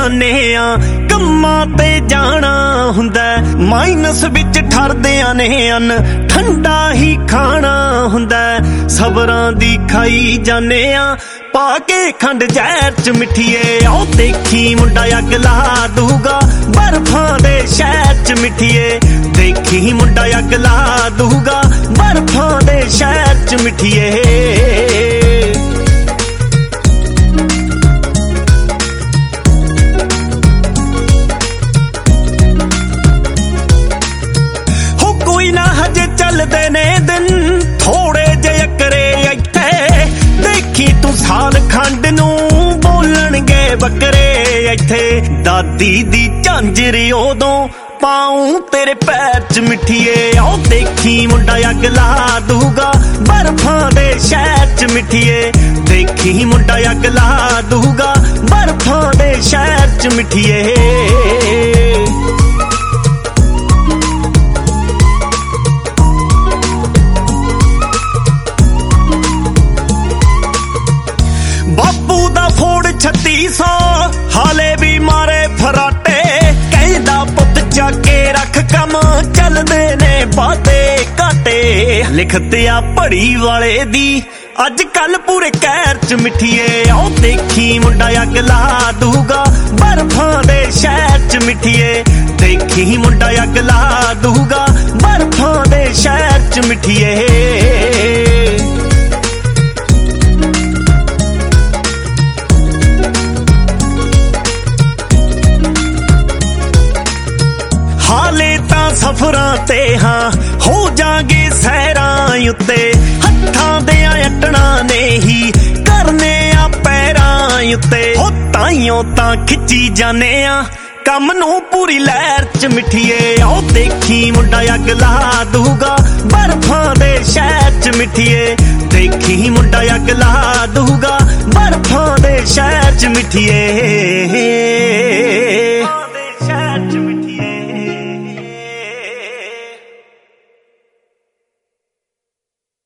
जाने आ कम्मां ते जाना हुंदा माइनस विच ठरदियां ने अन ठंडा ही खाना हुंदा सबरां दी खाई जाने आ पाके खंड जहर च मिठिए आओ देखी मुंडा अग ला दूगा बर्फां दे शहर च मिठिए देखी मुंडा अग ला दूगा बर्फां दे शहर च मिठिए चलदे ने दिन थोड़े जे अकरे इत्थे देखी तू साल खंड नू बोलणगे बकरे इत्थे दादी दी झांजरी ओदों पाऊं तेरे पैर च मिठिए आओ देखी मुंडा अग ला दूगा बर्फां दे शहर च मिठिए देखी मुंडा अग ला दूगा बर्फां दे शहर च मिठिए बापू दा फोड़ 3600 हाले भी मारे फराटे कहदा पुत जाके रख कम चलदे ने बाते घाटे लिखतिया पढ़ी वाले दी अज कल पूरे कहर च मिठिए आओ देखी मुंडा अग ला दूगा बर्फां दे शहर च मिठिए देखी मुंडा अग ला दूगा बर्फां दे शहर च मिठिए हाले तां सफरां ते हां हो जागे सैरां उत्ते हत्थां दे अटना ने ही करने आ पैरां उत्ते हो ताइयों तां खिच्ची जाने आ कम नू पूरी लहर च मिठिए आओ देखी मुंडा अग ला दूगा बर्फां दे शहर च मिठिए देखी मुंडा अग ला दूगा बर्फां दे शहर च मिठिए